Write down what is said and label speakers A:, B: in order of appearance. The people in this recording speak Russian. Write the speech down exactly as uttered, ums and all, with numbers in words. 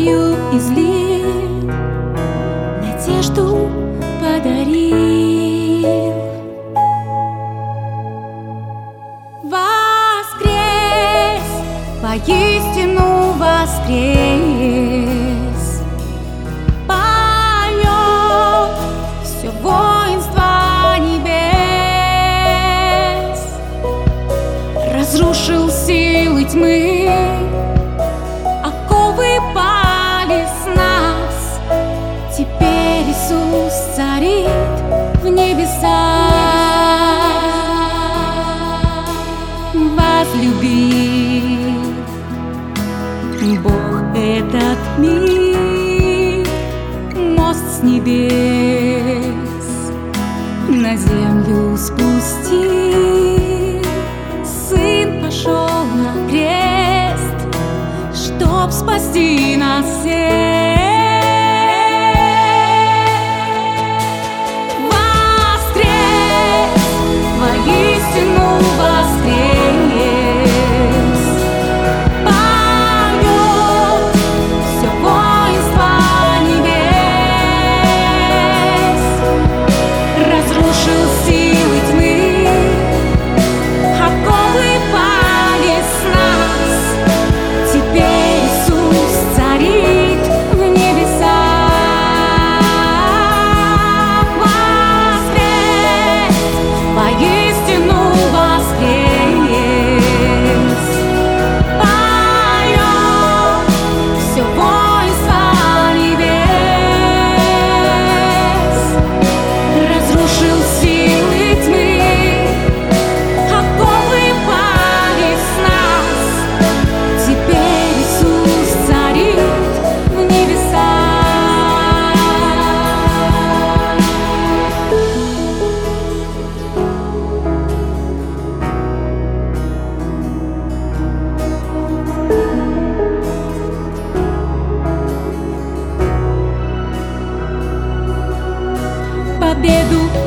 A: свою излил, надежду подарил. Воскрес, воистину воскрес, поет все воинство небес, разрушил силы тьмы, оковы пали с нас. Теперь Иисус царит в небесах. Возлюбил Бог этот мир, мост с небес на землю спустил. Сын пошел на крест, чтоб спасти нас всех. Воскрес, воистину воскрес, поет все воинство небес, разрушил силы тьмы, оковы пали с нас. Теперь Иисус царит в небесах. Воскрес, воистину воскрес, поет все воинство небес, разрушил силы тьмы, оковы пали с нас. Теперь Иисус царит в небесах. Победу